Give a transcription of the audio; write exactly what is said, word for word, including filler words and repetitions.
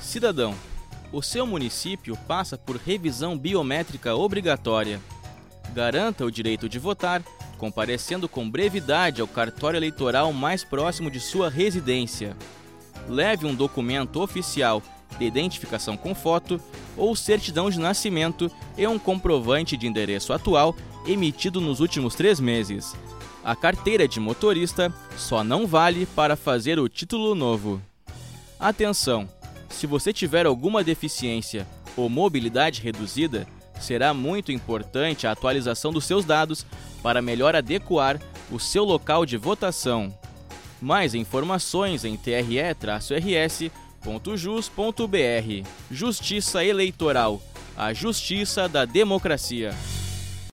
Cidadão, o seu município passa por revisão biométrica obrigatória. Garanta o direito de votar, comparecendo com brevidade ao cartório eleitoral mais próximo de sua residência. Leve um documento oficial de identificação com foto ou certidão de nascimento e um comprovante de endereço atual emitido nos últimos três meses. A carteira de motorista só não vale para fazer o título novo. Atenção! Se você tiver alguma deficiência ou mobilidade reduzida, será muito importante a atualização dos seus dados para melhor adequar o seu local de votação. Mais informações em t r e traço r s ponto jus ponto b r. Justiça Eleitoral, a justiça da democracia.